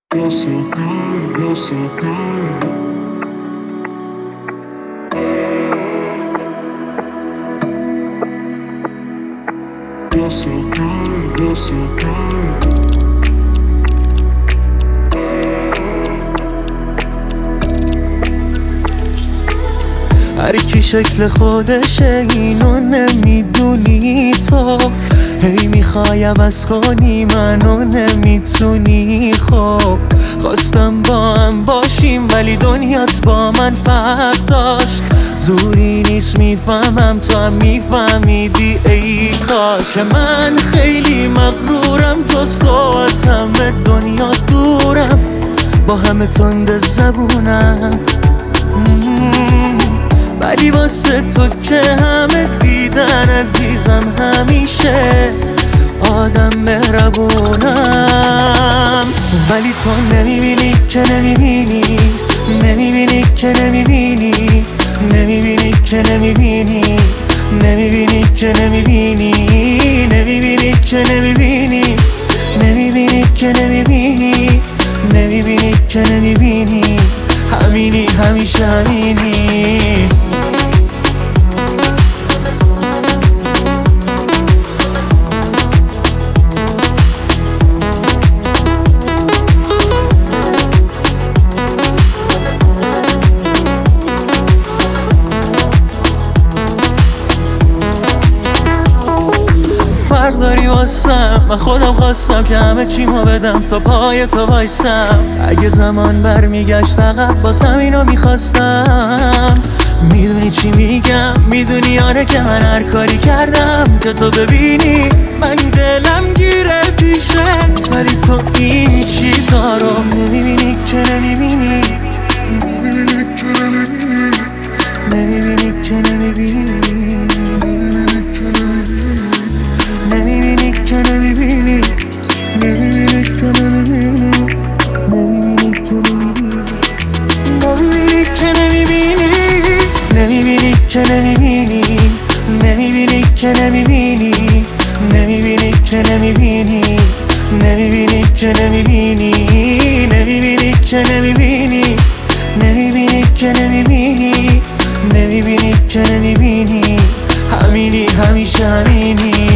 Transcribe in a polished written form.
You're so good, you're so good. You're so good, you're so good. هر کی شکل خودشه اینو نمیدونی تو، هی میخوای عوض کنی منو نمیتونی. خب خواستم با هم باشیم ولی دنیات با من فرق داشت. زوری نیست میفهمم تو هم میفهمیدی ای کاش. که من خیلی مغرورم جز تو از همه دنیا دورم، با همه تند زبونم ولی واسه تو که همه دیدن عزیزم همیشه آدم مهربونم. ولی تو نمیبینی که نمیبینی، نمیبینی که نمیبینی، نمیبینی که نمیبینی، نمیبینی که نمیبینی، نمیبینی که نمیبینی، نمیبینی که نمیبینی، نمیبینی که نمیبینی. همینی همیشه همینی. فرق داری واسم، من خودم خواستم که همه چیمو بدم تا پای تو وایسم. اگه زمان برمیگشت عقب بازم اینو میخواستم. میدونی چی میگم، میدونی آره که من هر کاری کردم که تو ببینی من دلم گیره پیشت، ولی تو این چیزا رو نمیبینی که نمیبینی، نمیبینی که نمیبینی، نمیبینی که نمیبینی، نمیبینی که نمیبینی، نمیبینی که نمیبینی، نمیبینی که نمیبینی، نمیبینی که نمیبینی، نمیبینی که نمیبینی، نمیبینی که نمیبینی، نمیبینی که نمیبینی، نمیبینی که نمیبینی، نمیبینی که نمیبینی. همینی همیشه همینی.